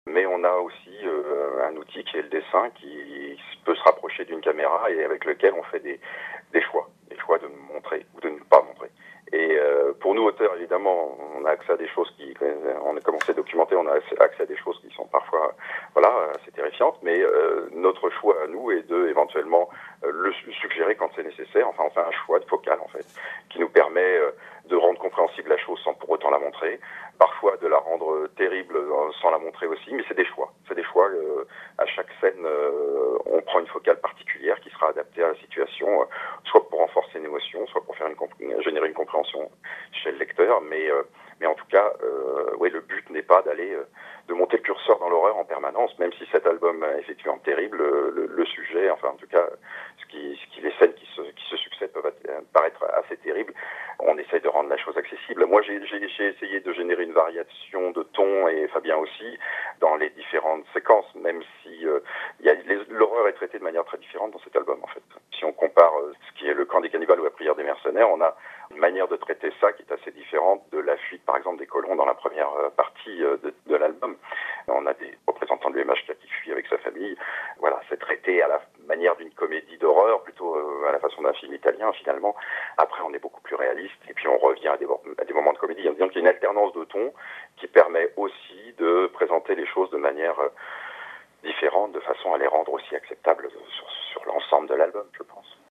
Mais on a aussi un outil qui est le dessin qui peut se rapprocher d'une caméra et avec lequel on fait des choix de montrer ou de ne pas montrer. Et pour nous auteurs, évidemment, on a accès à des choses on a commencé à documenter, on a accès à des choses qui sont parfois, voilà, assez terrifiantes, mais notre choix à nous est de éventuellement le suggérer quand c'est nécessaire. Enfin, on fait un choix de focale en fait, qui nous permet de rendre compréhensible la chose sans pour autant la montrer, parfois de la rendre terrible sans la montrer aussi, mais c'est des choix. C'est des choix. À chaque scène, on prend une focale particulière qui sera adaptée à la situation, soit pour renforcer une émotion, soit pour générer une compréhension chez le lecteur. Mais en tout cas, oui, le but n'est pas de monter le curseur dans l'horreur en permanence, même si cet album est effectivement terrible. Le sujet, enfin en tout cas, les scènes qui se succèdent peuvent paraître assez terribles. On essaye de rendre la chose accessible. Moi, j'ai essayé de générer une variation de ton, et Fabien aussi, dans les différentes séquences, même si l'horreur est traitée de manière très différente dans cet album, en fait. Si on compare ce qui est le camp des cannibales ou la prière des mercenaires, on a une manière de traiter ça qui est assez différente de la fuite, par exemple, des colons dans la première partie de l'album. On a des représentants de l'UMHK qui fuient avec sa famille. Voilà, c'est traité à la manière d'une comédie d'horreur, plutôt à la façon d'un film italien, finalement. Après, on est beaucoup plus réaliste, et puis on revient à des moments de comédie. Donc, il y a une alternance de ton qui permet aussi de présenter les choses de manière différente, de façon à les rendre aussi acceptables sur l'ensemble de l'album, je pense.